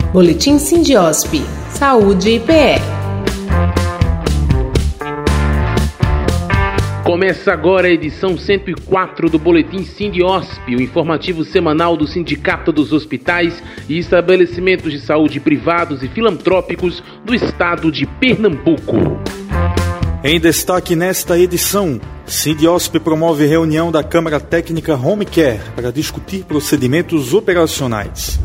Boletim Sindiosp. Saúde e PE. Começa agora a edição 104 do Boletim Sindiosp, o informativo semanal do Sindicato dos Hospitais e Estabelecimentos de Saúde Privados e Filantrópicos do Estado de Pernambuco. Em destaque nesta edição, Sindiosp promove reunião da Câmara Técnica Home Care para discutir procedimentos operacionais.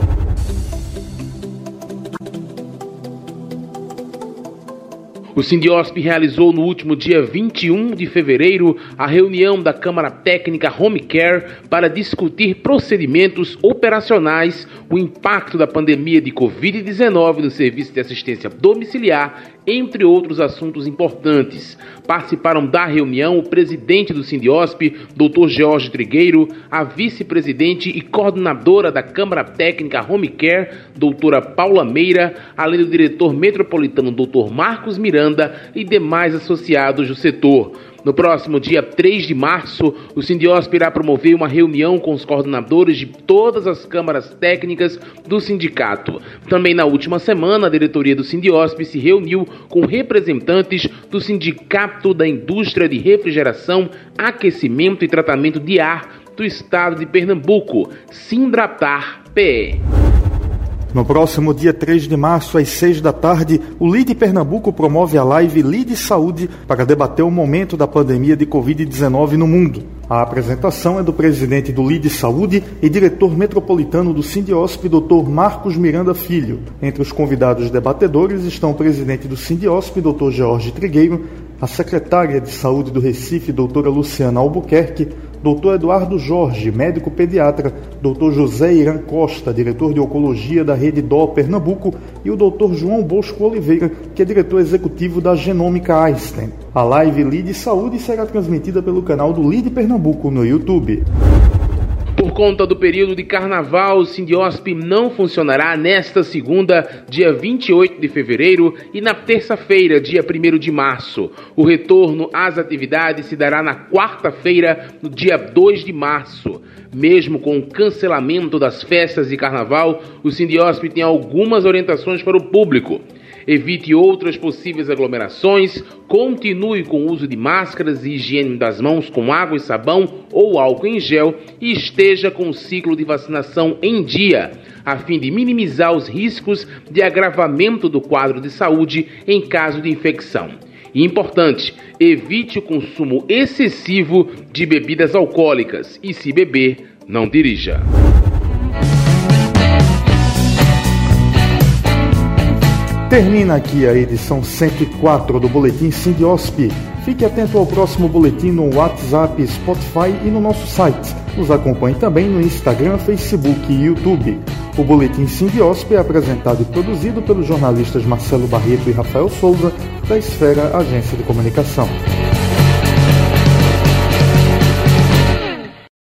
O Sindiosp realizou no último dia 21 de fevereiro a reunião da Câmara Técnica Home Care para discutir procedimentos operacionais, o impacto da pandemia de Covid-19 no serviço de assistência domiciliar, entre outros assuntos importantes. Participaram da reunião o presidente do Sindiosp, Dr. Jorge Trigueiro, a vice-presidente e coordenadora da Câmara Técnica Home Care, doutora Paula Meira, além do diretor metropolitano, Dr. Marcos Miranda, e demais associados do setor. No próximo dia 3 de março, o Sindiosp irá promover uma reunião com os coordenadores de todas as câmaras técnicas do sindicato. Também na última semana, a diretoria do Sindiosp se reuniu com representantes do Sindicato da Indústria de Refrigeração, Aquecimento e Tratamento de Ar do Estado de Pernambuco, Sindratar-PE. No próximo dia 3 de março, às 6 da tarde, o LIDE Pernambuco promove a live LIDE Saúde para debater o momento da pandemia de Covid-19 no mundo. A apresentação é do presidente do LIDE Saúde e diretor metropolitano do Sindiosp, Dr. Marcos Miranda Filho. Entre os convidados debatedores estão o presidente do Sindiosp, Dr. Jorge Trigueiro, a secretária de Saúde do Recife, doutora Luciana Albuquerque, Dr. Eduardo Jorge, médico pediatra, Dr. José Irã Costa, diretor de Oncologia da Rede DO Pernambuco, e o Dr. João Bosco Oliveira, que é diretor executivo da Genômica Einstein. A live LIDE Saúde será transmitida pelo canal do LIDE Pernambuco no YouTube. Por conta do período de carnaval, o Sindiosp não funcionará nesta segunda, dia 28 de fevereiro, e na terça-feira, dia 1º de março. O retorno às atividades se dará na quarta-feira, no dia 2 de março. Mesmo com o cancelamento das festas de carnaval, o Sindiosp tem algumas orientações para o público. Evite outras possíveis aglomerações, continue com o uso de máscaras e higiene das mãos com água e sabão ou álcool em gel e esteja com o ciclo de vacinação em dia, a fim de minimizar os riscos de agravamento do quadro de saúde em caso de infecção. E importante, evite o consumo excessivo de bebidas alcoólicas e, se beber, não dirija. Termina aqui a edição 104 do Boletim Sindiosp. Fique atento ao próximo boletim no WhatsApp, Spotify e no nosso site. Nos acompanhe também no Instagram, Facebook e YouTube. O Boletim Sindiosp é apresentado e produzido pelos jornalistas Marcelo Barreto e Rafael Souza, da Esfera Agência de Comunicação.